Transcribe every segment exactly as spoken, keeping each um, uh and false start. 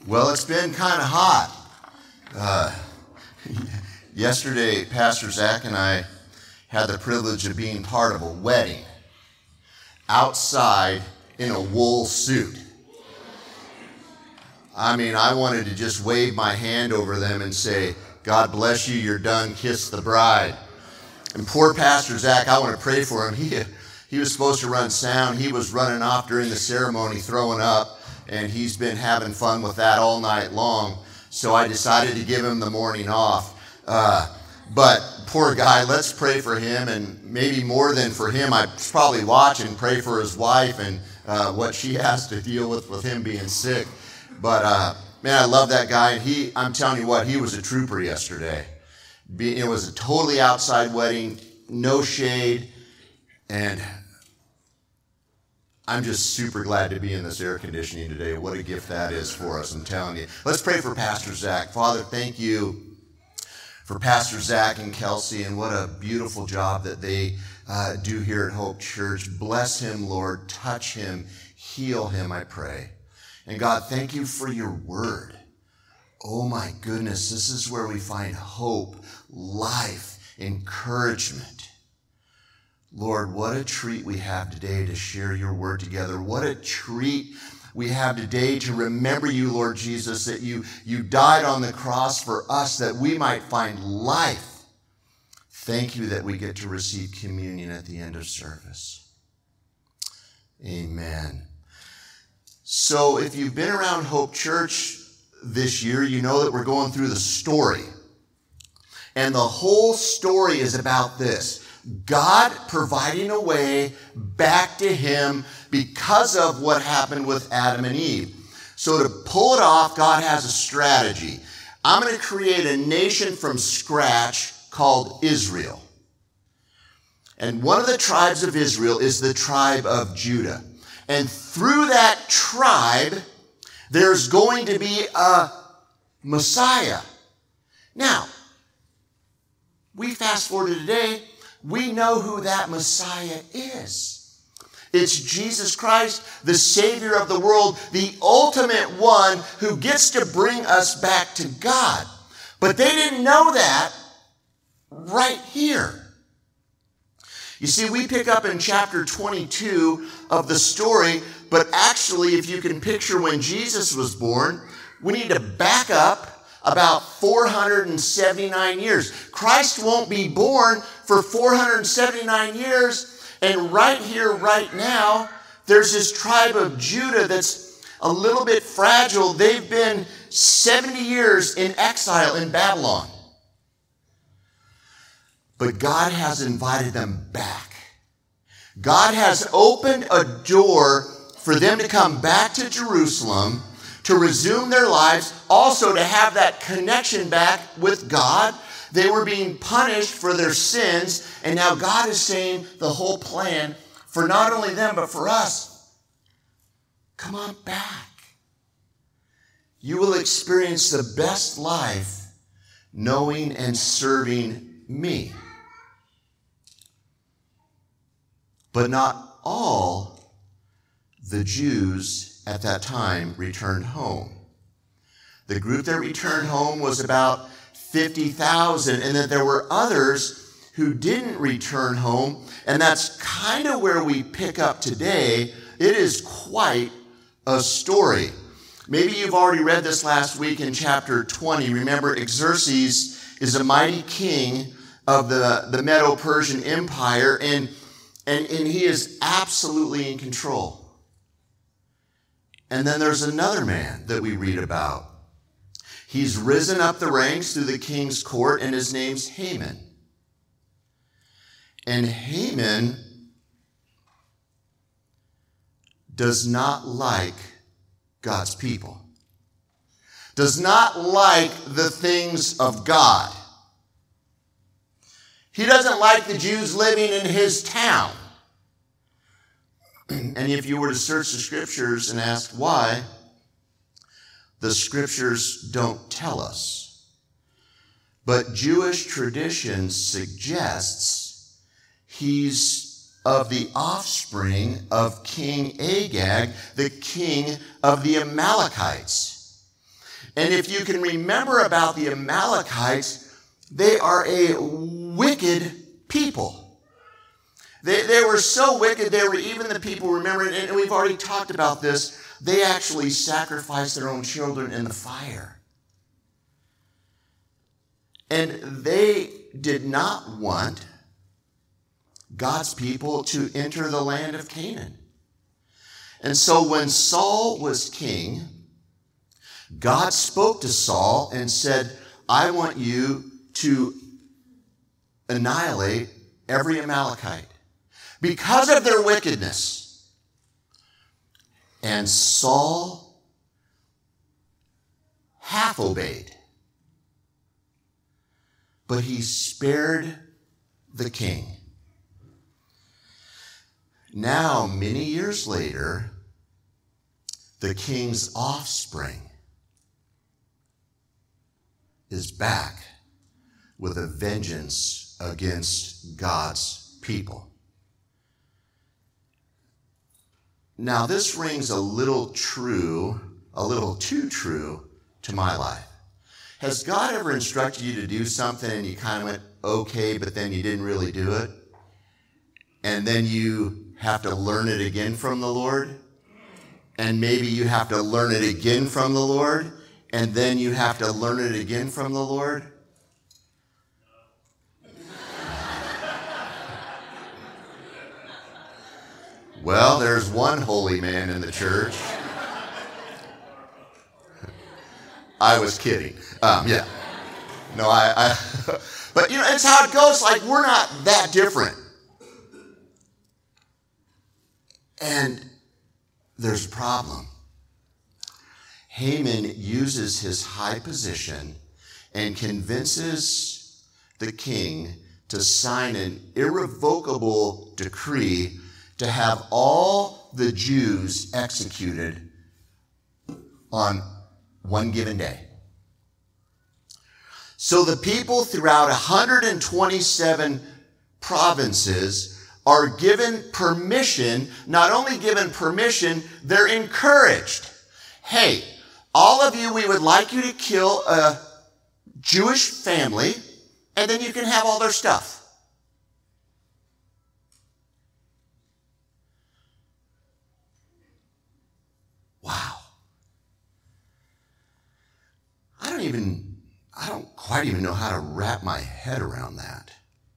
Well, it's been kind of hot. Uh, yesterday, Pastor Zach and I had the privilege of being part of a wedding outside in a wool suit. I mean, I wanted to just wave my hand over them and say, God bless you, you're done, kiss the bride. And poor Pastor Zach, I want to pray for him. He, he was supposed to run sound. He was running off during the ceremony, throwing up. And he's been having fun with that all night long. So I decided to give him the morning off. Uh, but poor guy, let's pray for him. And maybe more than for him, I probably watch and pray for his wife and uh, what she has to deal with with him being sick. But uh, man, I love that guy. And he, I'm telling you what, he was a trooper yesterday. Be, it was a totally outside wedding, no shade. And I'm just super glad to be in this air conditioning today. What a gift that is for us, I'm telling you. Let's pray for Pastor Zach. Father, thank you for Pastor Zach and Kelsey, and what a beautiful job that they uh, do here at Hope Church. Bless him, Lord. Touch him. Heal him, I pray. And God, thank you for your word. Oh my goodness, this is where we find hope, life, encouragement. Lord, what a treat we have today to share your word together. What a treat we have today to remember you, Lord Jesus, that you, you died on the cross for us that we might find life. Thank you that we get to receive communion at the end of service. Amen. So if you've been around Hope Church this year, you know that we're going through the story. And the whole story is about this. God providing a way back to him because of what happened with Adam and Eve. So to pull it off, God has a strategy. I'm going to create a nation from scratch called Israel. And one of the tribes of Israel is the tribe of Judah. And through that tribe, there's going to be a Messiah. Now, we fast forward to today. We know who that Messiah is. It's Jesus Christ, the Savior of the world, the ultimate one who gets to bring us back to God. But they didn't know that right here. You see, we pick up in chapter twenty-two of the story, but actually, if you can picture when Jesus was born, we need to back up about four hundred seventy-nine years. Christ won't be born for four hundred seventy-nine years. And right here, right now, there's this tribe of Judah that's a little bit fragile. They've been seventy years in exile in Babylon. But God has invited them back. God has opened a door for them to come back to Jerusalem, to resume their lives, also to have that connection back with God. They were being punished for their sins, and now God is saying the whole plan for not only them, but for us. Come on back. You will experience the best life knowing and serving me. But not all the Jews at that time returned home. The group that returned home was about fifty thousand, and that there were others who didn't return home, and that's kind of where we pick up today. It is quite a story. Maybe you've already read this last week in chapter twenty. Remember, Xerxes is a mighty king of the, the Medo-Persian Empire, and, and, and he is absolutely in control. And then there's another man that we read about. He's risen up the ranks through the king's court, and his name's Haman. And Haman does not like God's people, does not like the things of God. He doesn't like the Jews living in his town. And if you were to search the scriptures and ask why, the scriptures don't tell us. But Jewish tradition suggests he's of the offspring of King Agag, the king of the Amalekites. And if you can remember about the Amalekites, they are a wicked people. They, they were so wicked, they were even the people, remember, and we've already talked about this, they actually sacrificed their own children in the fire. And they did not want God's people to enter the land of Canaan. And so when Saul was king, God spoke to Saul and said, I want you to annihilate every Amalekite because of their wickedness. And Saul half obeyed, but he spared the king. Now, many years later, the king's offspring is back with a vengeance against God's people. Now, this rings a little true, a little too true to my life. Has God ever instructed you to do something and you kind of went, okay, but then you didn't really do it? And then you have to learn it again from the Lord? And maybe you have to learn it again from the Lord? And then you have to learn it again from the Lord? Well, there's one holy man in the church. I was kidding. Um, yeah. No, I, I but you know, it's how it goes. Like, we're not that different. And there's a problem. Haman uses his high position and convinces the king to sign an irrevocable decree to have all the Jews executed on one given day. So the people throughout one hundred twenty-seven provinces are given permission, not only given permission, they're encouraged. Hey, all of you, we would like you to kill a Jewish family, and then you can have all their stuff. Wow. I don't even, I don't quite even know how to wrap my head around that.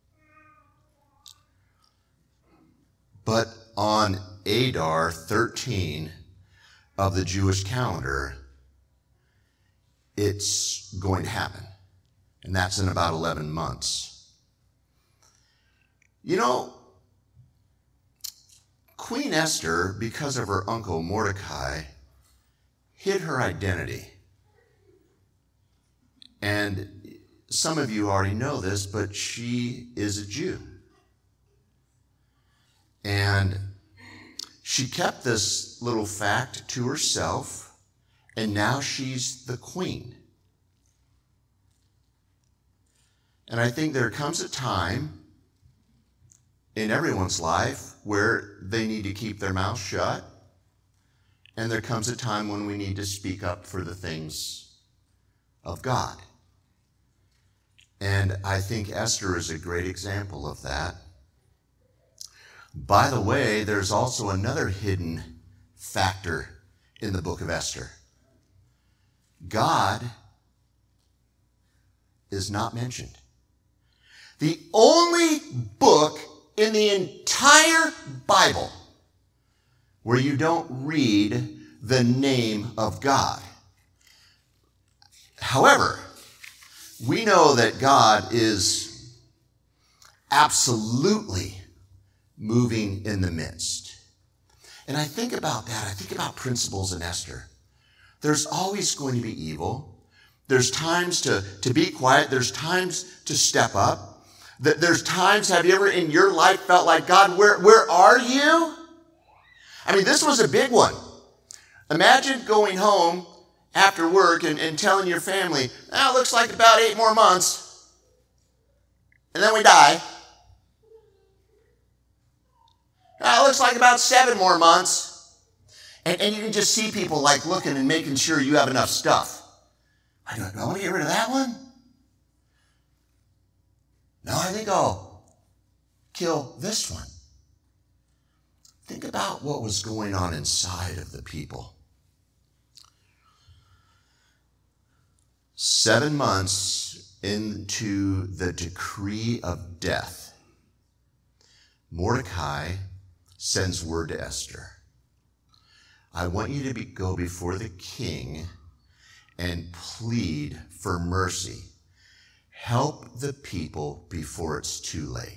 But on Adar thirteen of the Jewish calendar, it's going to happen. And that's in about eleven months. You know, Queen Esther, because of her uncle Mordecai, hid her identity. And some of you already know this, but she is a Jew. And she kept this little fact to herself, and now she's the queen. And I think there comes a time in everyone's life where they need to keep their mouth shut, and there comes a time when we need to speak up for the things of God. And I think Esther is a great example of that. By the way, there's also another hidden factor in the book of Esther. God is not mentioned. The only book in the entire Bible where you don't read the name of God. However, we know that God is absolutely moving in the midst. And I think about that. I think about principles in Esther. There's always going to be evil. There's times to, to be quiet. There's times to step up. There's times, have you ever in your life felt like, God, where, where are you? I mean, this was a big one. Imagine going home after work and, and telling your family, oh, it looks like about eight more months, and then we die. Oh, it looks like about seven more months. And, and you can just see people like looking and making sure you have enough stuff. I do, do I want to get rid of that one? No, I think I'll kill this one. Think about what was going on inside of the people. Seven months into the decree of death, Mordecai sends word to Esther. I want you to be, go before the king and plead for mercy. Help the people before it's too late.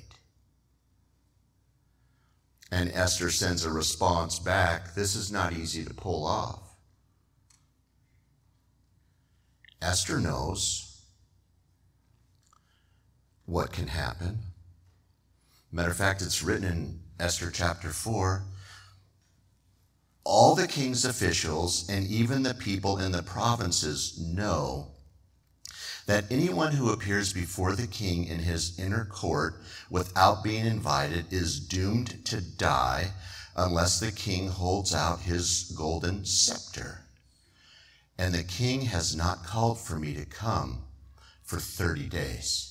And Esther sends a response back. This is not easy to pull off. Esther knows what can happen. Matter of fact, it's written in Esther chapter four. All the king's officials and even the people in the provinces know that anyone who appears before the king in his inner court without being invited is doomed to die unless the king holds out his golden scepter. And the king has not called for me to come for thirty days.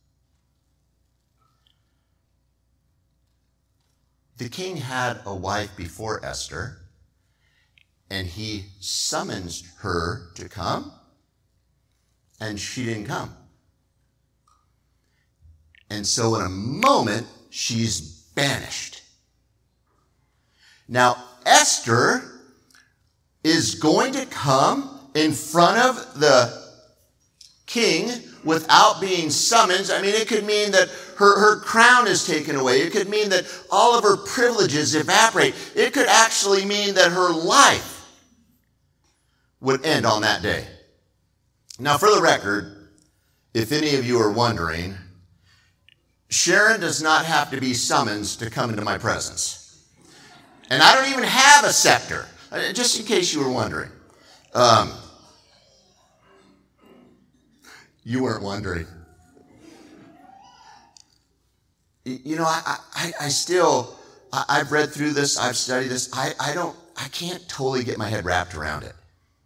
The king had a wife before Esther, and he summons her to come, and she didn't come. And so in a moment, she's banished. Now, Esther is going to come in front of the king without being summoned. I mean, it could mean that her, her crown is taken away. It could mean that all of her privileges evaporate. It could actually mean that her life would end on that day. Now, for the record, if any of you are wondering, Sharon does not have to be summoned to come into my presence. And I don't even have a scepter, just in case you were wondering. Um, you weren't wondering. You know, I, I, I still, I, I've read through this, I've studied this. I, I don't, I can't totally get my head wrapped around it.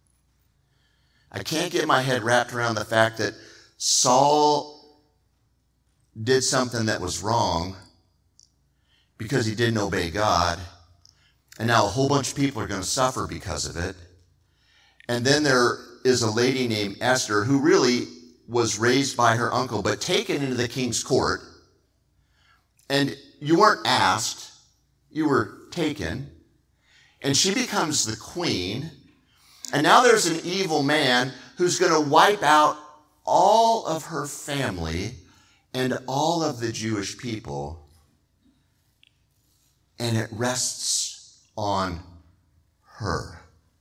I can't get my head wrapped around the fact that Saul did something that was wrong because he didn't obey God. And now a whole bunch of people are going to suffer because of it. And then there is a lady named Esther who really was raised by her uncle, but taken into the king's court. And you weren't asked, you were taken. And she becomes the queen. And now there's an evil man who's going to wipe out all of her family and all of the Jewish people. And it rests on her.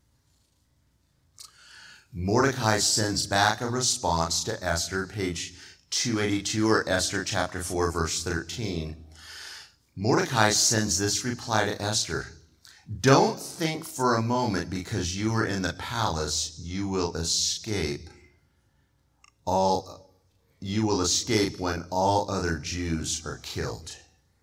Mordecai sends back a response to Esther, page two eighty-two, or Esther chapter four, verse thirteen. Mordecai sends this reply to Esther. Don't think for a moment because you are in the palace, you will escape all, you will escape when all other Jews are killed.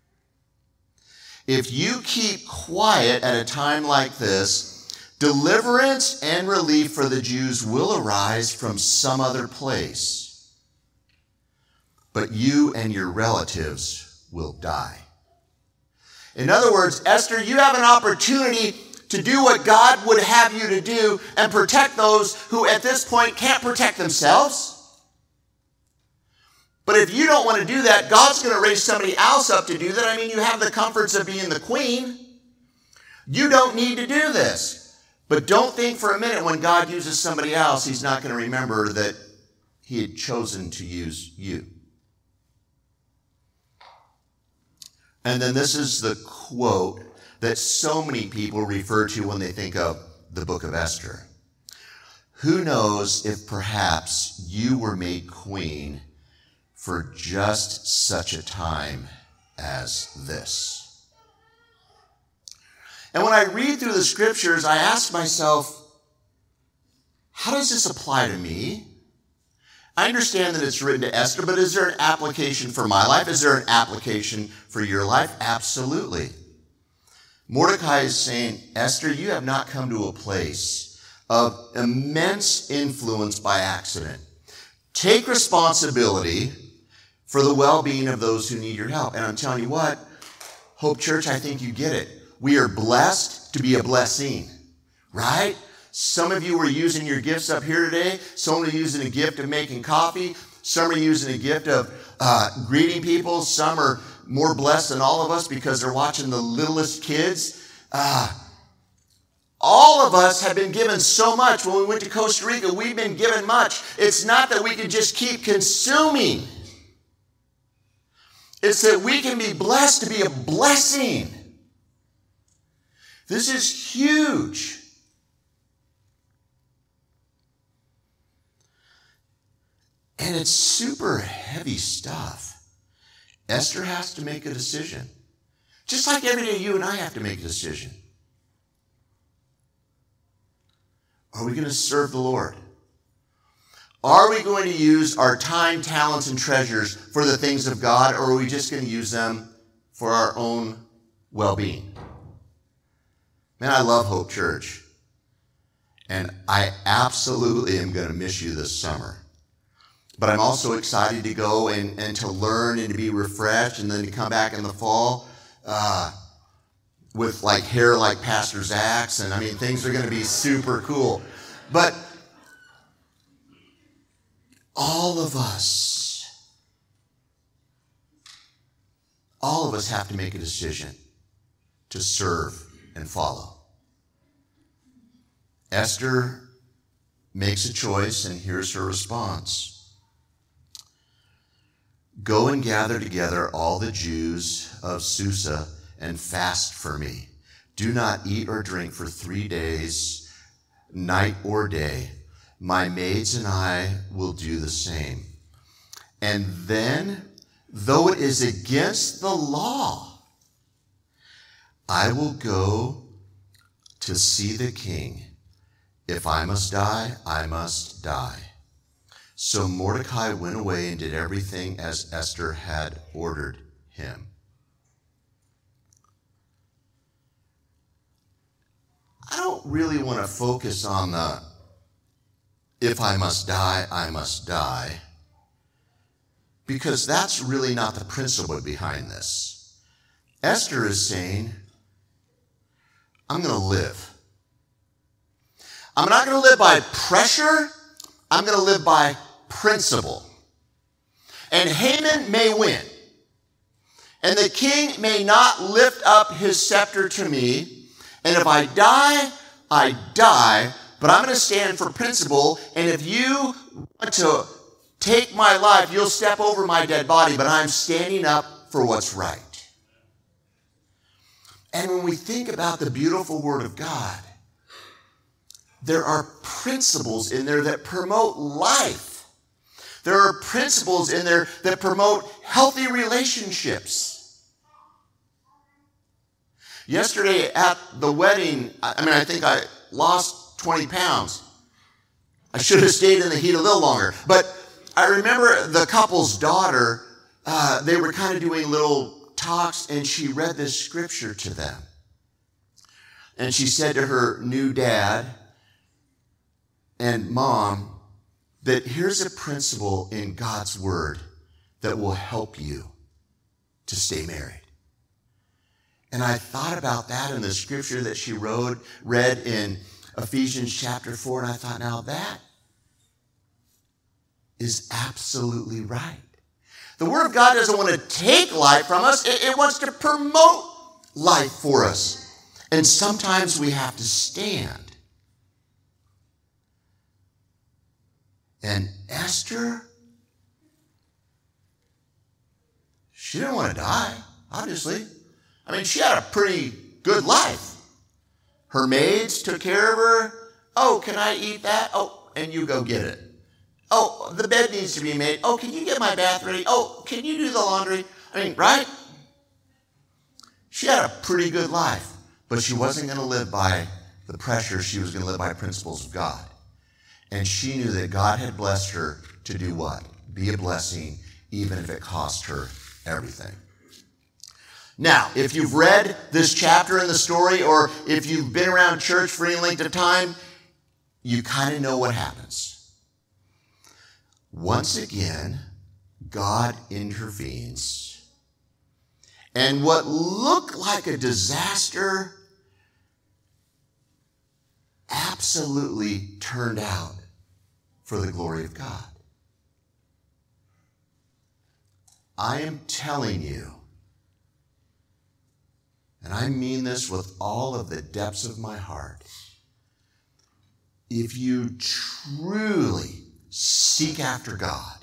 If you keep quiet at a time like this, deliverance and relief for the Jews will arise from some other place. But you and your relatives will die. In other words, Esther, you have an opportunity to do what God would have you to do and protect those who at this point can't protect themselves. But if you don't want to do that, God's going to raise somebody else up to do that. I mean, you have the comforts of being the queen. You don't need to do this. But don't think for a minute when God uses somebody else, he's not going to remember that he had chosen to use you. And then this is the quote that so many people refer to when they think of the book of Esther. Who knows if perhaps you were made queen for just such a time as this? And when I read through the scriptures, I ask myself, how does this apply to me? I understand that it's written to Esther, but is there an application for my life? Is there an application for your life? Absolutely. Mordecai is saying, Esther, you have not come to a place of immense influence by accident. Take responsibility for the well-being of those who need your help. And I'm telling you what, Hope Church, I think you get it. We are blessed to be a blessing, right? Some of you were using your gifts up here today. Some are using a gift of making coffee. Some are using a gift of uh, greeting people. Some are more blessed than all of us because they're watching the littlest kids. Uh, all of us have been given so much. When we went to Costa Rica, we've been given much. It's not that we can just keep consuming. It's that we can be blessed to be a blessing. This is huge. And it's super heavy stuff. Esther has to make a decision. Just like every day you and I have to make a decision. Are we going to serve the Lord? Are we going to use our time, talents, and treasures for the things of God, or are we just going to use them for our own well-being? Man, I love Hope Church. And I absolutely am going to miss you this summer. But I'm also excited to go and, and to learn and to be refreshed and then to come back in the fall uh, with like hair like Pastor Zach's. And I mean, things are going to be super cool. But all of us, all of us have to make a decision to serve and follow. Esther makes a choice, and here's her response. Go and gather together all the Jews of Susa and fast for me. Do not eat or drink for three days, night or day. My maids and I will do the same. And then, though it is against the law, I will go to see the king. If I must die, I must die. So Mordecai went away and did everything as Esther had ordered him. I don't really want to focus on the, if I must die, I must die, because that's really not the principle behind this. Esther is saying, I'm going to live. I'm not going to live by pressure. I'm going to live by principle. And Haman may win. And the king may not lift up his scepter to me. And if I die, I die. But I'm going to stand for principle. And if you want to take my life, you'll step over my dead body. But I'm standing up for what's right. And when we think about the beautiful Word of God, there are principles in there that promote life. There are principles in there that promote healthy relationships. Yesterday at the wedding, I mean, I think I lost twenty pounds. I should have stayed in the heat a little longer. But I remember the couple's daughter, uh, they were kind of doing little talks, and she read this scripture to them. And she said to her new dad and mom that here's a principle in God's word that will help you to stay married. And I thought about that in the scripture that she wrote, read in Ephesians chapter four, and I thought, now that is absolutely right. The Word of God doesn't want to take life from us. It, it wants to promote life for us. And sometimes we have to stand. And Esther, she didn't want to die, obviously. I mean, she had a pretty good life. Her maids took care of her. Oh, can I eat that? Oh, and you go get it. Oh, the bed needs to be made. Oh, can you get my bath ready? Oh, can you do the laundry? I mean, right? She had a pretty good life, but she wasn't going to live by the pressure. She was going to live by principles of God. And she knew that God had blessed her to do what? Be a blessing, even if it cost her everything. Now, if you've read this chapter in the story, or if you've been around church for any length of time, you kind of know what happens. Once again, God intervenes, and what looked like a disaster absolutely turned out for the glory of God. I am telling you, and I mean this with all of the depths of my heart, if you truly seek after God,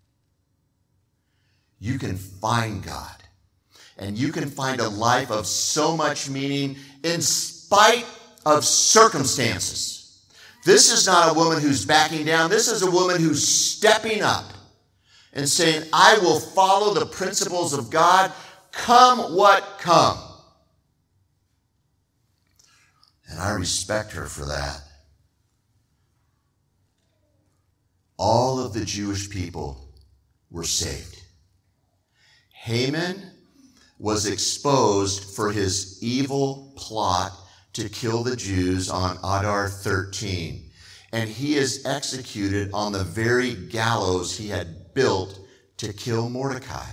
you can find God. And you can find a life of so much meaning in spite of circumstances. This is not a woman who's backing down. This is a woman who's stepping up and saying, I will follow the principles of God, come what come. And I respect her for that. All of the Jewish people were saved. Haman was exposed for his evil plot to kill the Jews on Adar thirteen. And he is executed on the very gallows he had built to kill Mordecai.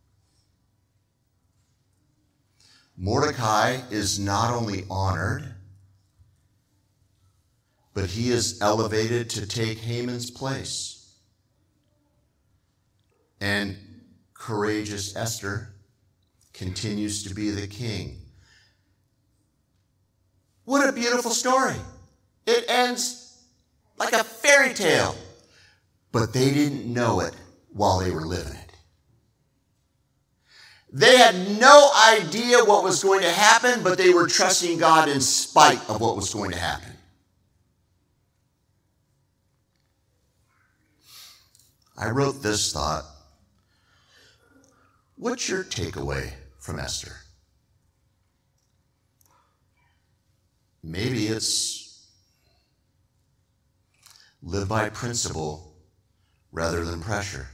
Mordecai is not only honored, but he is elevated to take Haman's place. And courageous Esther continues to be the king. What a beautiful story. It ends like a fairy tale. But they didn't know it while they were living it. They had no idea what was going to happen, but they were trusting God in spite of what was going to happen. I wrote this thought. What's your takeaway from Esther? Maybe it's live by principle rather than pressure.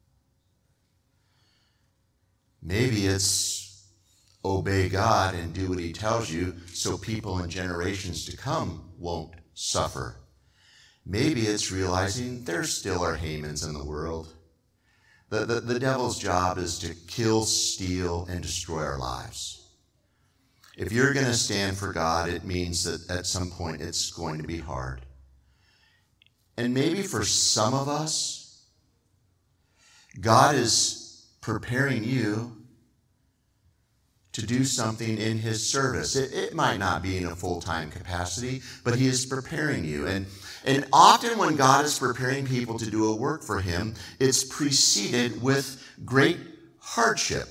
Maybe it's obey God and do what he tells you so people and generations to come won't suffer. Maybe it's realizing there still are Hamans in the world. The, the, the devil's job is to kill, steal, and destroy our lives. If you're going to stand for God, it means that at some point it's going to be hard. And maybe for some of us, God is preparing you to do something in his service. It, it might not be in a full-time capacity, but he is preparing you. And, and often when God is preparing people to do a work for him, it's preceded with great hardship.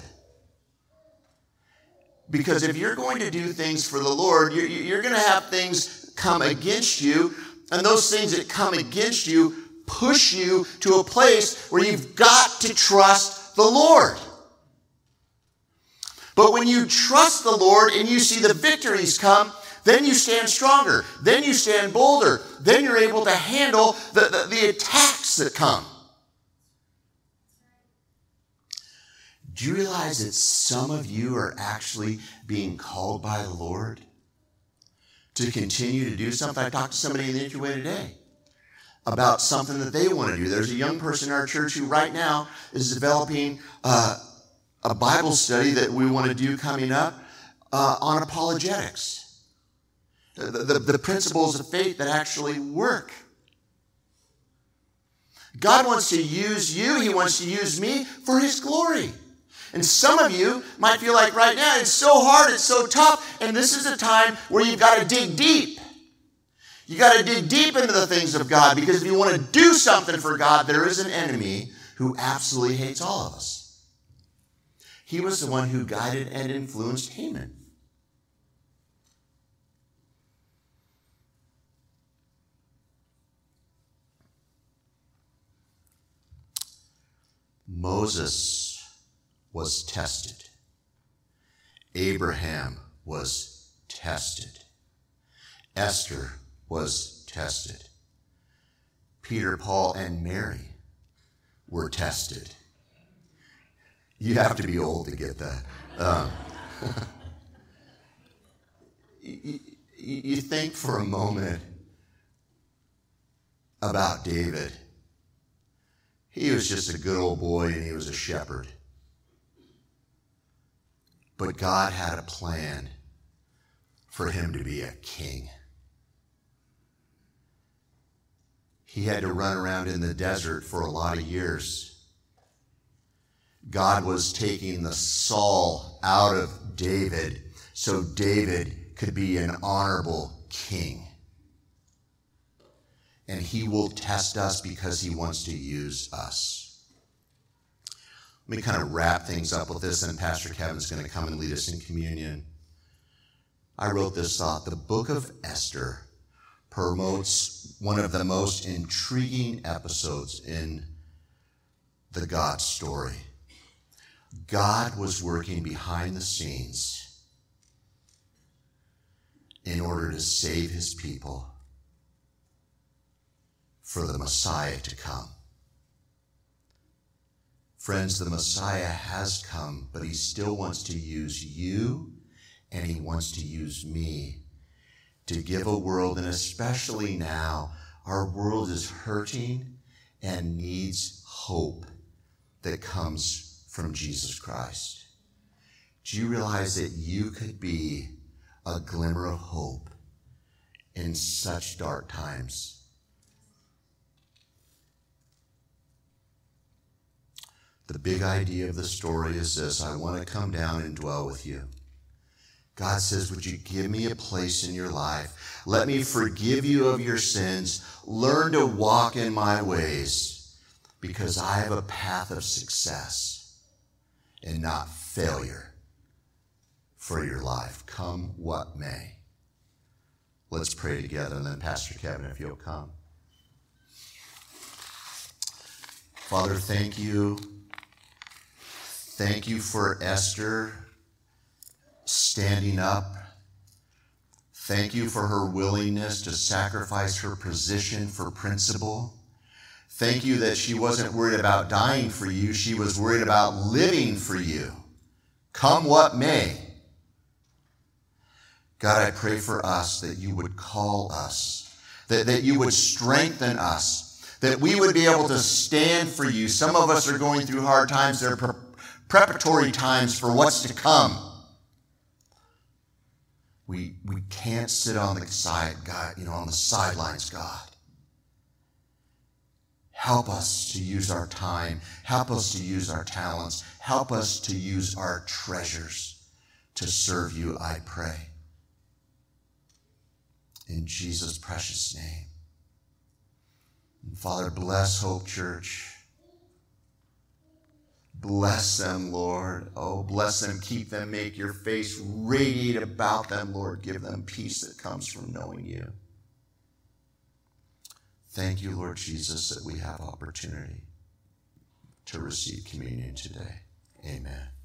Because if you're going to do things for the Lord, you're, you're going to have things come against you, and those things that come against you push you to a place where you've got to trust the Lord. But when you trust the Lord and you see the victories come, then you stand stronger. Then you stand bolder. Then you're able to handle the, the, the attacks that come. Do you realize that some of you are actually being called by the Lord to continue to do something? I talked to somebody in the interview today about something that they want to do. There's a young person in our church who right now is developing uh, a Bible study that we want to do coming up uh, on apologetics. The, the, the principles of faith that actually work. God wants to use you. He wants to use me for his glory. And some of you might feel like right now it's so hard, it's so tough, and this is a time where you've got to dig deep. You got to dig deep into the things of God, because if you want to do something for God, there is an enemy who absolutely hates all of us. He was the one who guided and influenced Haman. Moses was tested. Abraham was tested. Esther was tested. Peter, Paul, and Mary were tested. You have to be old to get that. Um, you, you think for a moment, about David. He was just a good old boy and he was a shepherd. But God had a plan for him to be a king. He had to run around in the desert for a lot of years. God was taking the Saul out of David so David could be an honorable king. And he will test us because he wants to use us. Let me kind of wrap things up with this, and Pastor Kevin's going to come and lead us in communion. I wrote this thought. The book of Esther promotes one of the most intriguing episodes in the God story. God was working behind the scenes in order to save his people for the Messiah to come. Friends, the Messiah has come, but he still wants to use you and he wants to use me to give a world, and especially now, our world is hurting and needs hope that comes from Jesus Christ. Do you realize that you could be a glimmer of hope in such dark times? The big idea of the story is this: I want to come down and dwell with you. God says, would you give me a place in your life? Let me forgive you of your sins. Learn to walk in my ways, because I have a path of success and not failure for your life, come what may. Let's pray together, and then Pastor Kevin, if you'll come. Father, thank you. Thank you for Esther standing up. Thank you for her willingness to sacrifice her position for principle. Thank you that she wasn't worried about dying for you. She was worried about living for you, come what may. God, I pray for us that you would call us, that, that you would strengthen us, that we would be able to stand for you. Some of us are going through hard times. They're pre- preparatory times for what's to come. We, we can't sit on the side, God, you know, on the sidelines, God. Help us to use our time. Help us to use our talents. Help us to use our treasures to serve you, I pray. In Jesus' precious name. And Father, bless Hope Church. Bless them, Lord. Oh, bless them. Keep them. Make your face radiate about them, Lord. Give them peace that comes from knowing you. Thank you, Lord Jesus, that we have opportunity to receive communion today. Amen.